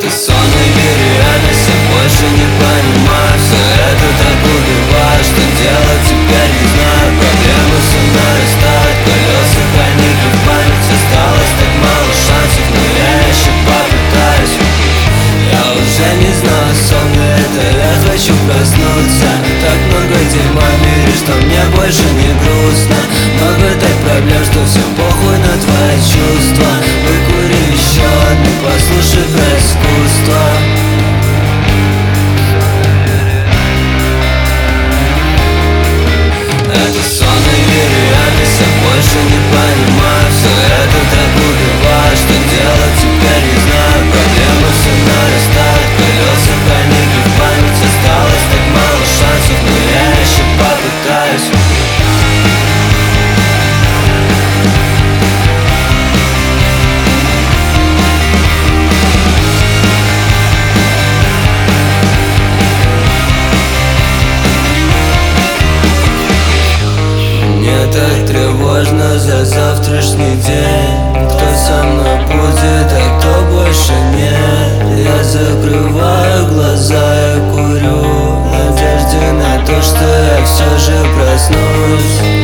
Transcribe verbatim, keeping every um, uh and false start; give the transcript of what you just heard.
Это сон или реальность, я больше не понимаю. Все это так убивает, что делать теперь не знаю. Проблемы все нарастают, колеса проникли в память. Осталось так мало шансов, но я еще попытаюсь. Я уже не знаю, сон ли это, я хочу проснуться. Так много дерьма в мире, что мне больше не грустно. Много так проблем, что всем похуй на твои чувства. Выкури еще одну, послушай про искусство. Это сон или реальность, я больше не понимаю. Все это так убивает, что делать теперь не знаю. Проблемы все нарастают, колеса проникли в память. Осталось так мало шансов, но я еще попытаюсь. Мне так тревожно за завтрашний день. Кто со мной будет, а кто больше нет. Я закрываю глаза и курю, в надежде на то, что я все же проснусь.